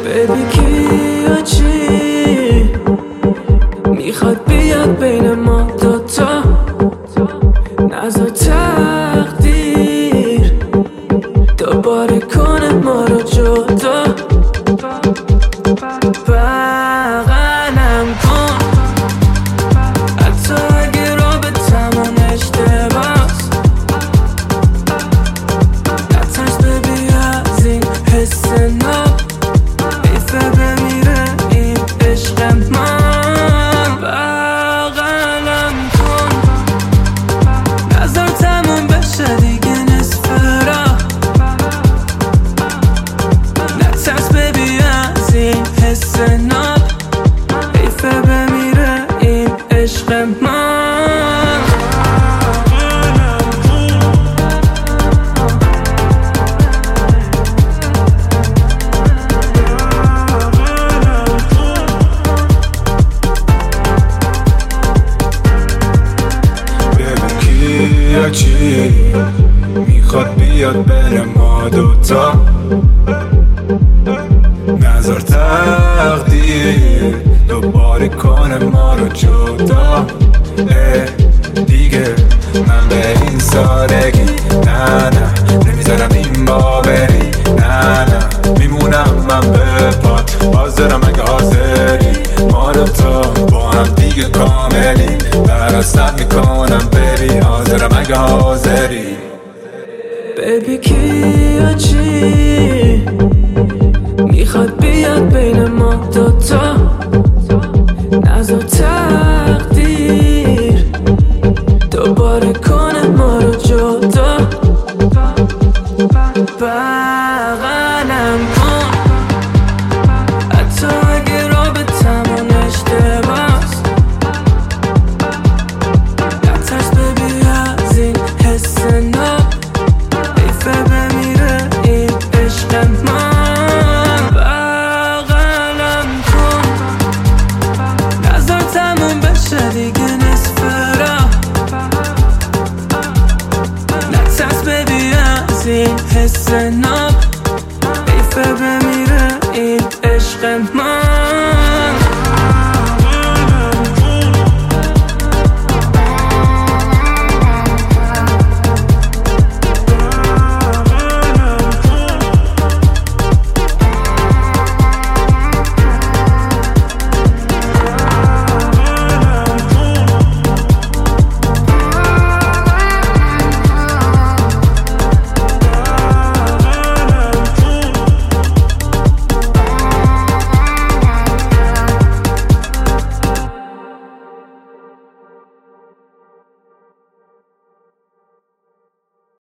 بیبی کیا چی میخواد بیاد بین ما دوتا، نذار تقدیر دوباره کنه ما رو جدا. بغلم کن حتی اگه رابطمون اشتباس، نترس ببی از این حس ناب، حیفه بمیره این عشق من. بغلم کن نظر تموم بشه دیگه نصف راه، نترس ببی از این حس ناب، حیفه بمیره این عشق من. یا چی میخواد بیاد بین ما دوتا، نظر تقدیر دوباره کنه ما رو جدا. دیگه من به این سادگی نه نمیذارم این باوری، نه میمونم من به پات، حاضرم اگه حاضری ما دوتا با هم دیگه کاملی، براسم میکنم بری، حاضرم اگه حاضری. بیبی کیا چی